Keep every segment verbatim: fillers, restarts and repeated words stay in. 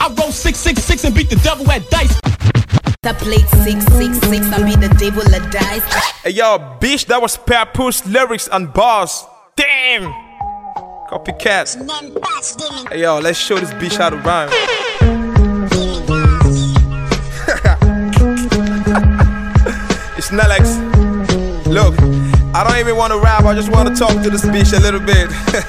I roll six six six and beat the devil at dice. I played six six six and beat the devil at dice. Hey yo, bitch, that was Papoose lyrics and bars. Damn! Copycat. Hey yo, let's show this bitch how to rhyme. It's Nelex. Look, I don't even want to rap, I just want to talk to this bitch a little bit.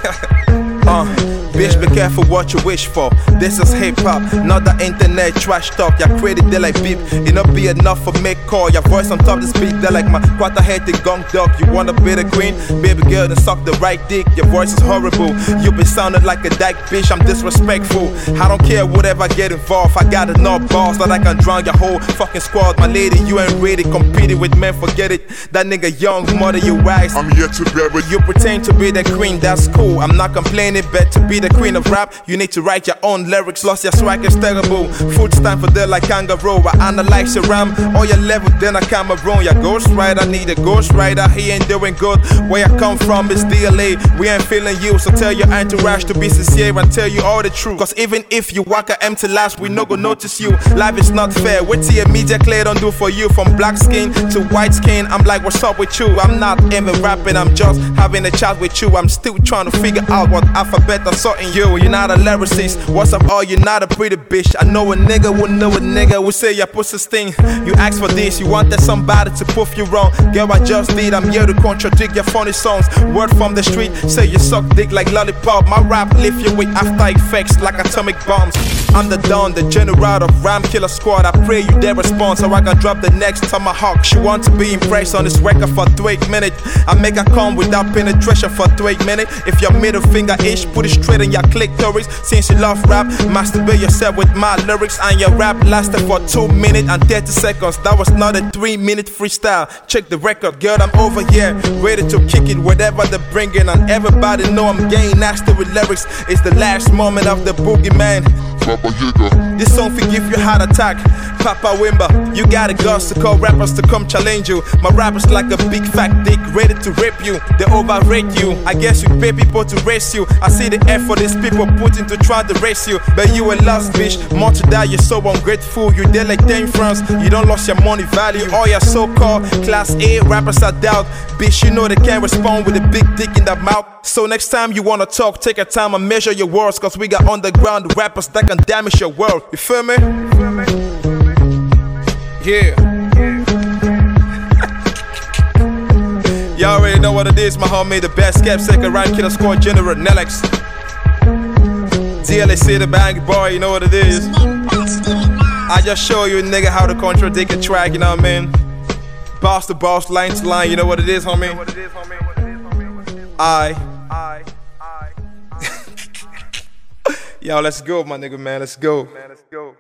Uh, bitch, be careful what you wish for. This is hip-hop, not the internet trash talk. Your credit, they like beep. It not be enough for make call. Your voice on top of the speed, they like my quarter head, the gunk dog. You wanna be the queen? Baby girl, then suck the right dick. Your voice is horrible. You be sounding like a dyke, bitch, I'm disrespectful. I don't care whatever, get involved. I got enough balls that I can drown your whole fucking squad. My lady, you ain't ready, competing with men, forget it. That nigga young, mother, you wise. I'm here to bury. You pretend to be the queen, that's cool. I'm not complaining. Bet to be the queen of rap, you need to write your own lyrics. Lost your swag is terrible. Food stand for there like kangaroo. I analyze your ram, all your level, then I Cameroon. Your ghost rider, need a ghost rider. He ain't doing good. Where I come from is D L A. We ain't feeling you, so tell your entourage to be sincere and tell you all the truth. Cause even if you walk a empty last, we no go notice you. Life is not fair. What your media clear don't do for you. From black skin to white skin, I'm like, what's up with you? I'm not even rapping, I'm just having a chat with you. I'm still trying to figure out what alphabet I saw in you. You're not a lyricist. What's up, all? You're not a pretty bitch. I know a nigga would know a nigga would say your pussy sting. You ask for this, you wanted somebody to prove you wrong. Girl, I just did. I'm here to contradict your funny songs. Word from the street, say you suck dick like lollipop. My rap lift you with after effects like atomic bombs. I'm the Don, the general of Ram Killer Squad. I pray you dare respond so I can drop the next tomahawk. She want to be impressed on this record for three minutes. I make her come without penetration for three minutes. If your middle finger itch, put it straight in your clitoris. Since you love rap, masturbate yourself with my lyrics. And your rap lasted for two minutes and thirty seconds. That was not a three minute freestyle. Check the record, girl, I'm over here, ready to kick it, whatever they're bringing. And everybody know I'm getting nasty with lyrics. It's the last moment of the boogeyman. This song will give you a heart attack. Papa Wimba, you got a guts to call rappers to come challenge you. My rappers like a big fat dick ready to rape you. They overrate you. I guess you pay people to race you. I see the effort these people put into trying to race you. But you a lost bitch, more to die, you're so ungrateful. You there like ten francs, you don't lost your money value. All your so-called class A rappers are doubt. Bitch, you know they can't respond with a big dick in their mouth. So next time you wanna talk, take a time and measure your words. Cause we got underground rappers that can damage your world. You feel me? You feel me? Yeah. Y'all already know what it is, my homie. The best kept second Ram Killer Squad General Nelex. D L A C, the bang boy, you know what it is. I just show you a nigga how to contradict a track, you know what I mean? Boss to boss, line to line, you know what it is, homie? I, I, I. Yo, let's go, my nigga, man, let's go. Man, let's go.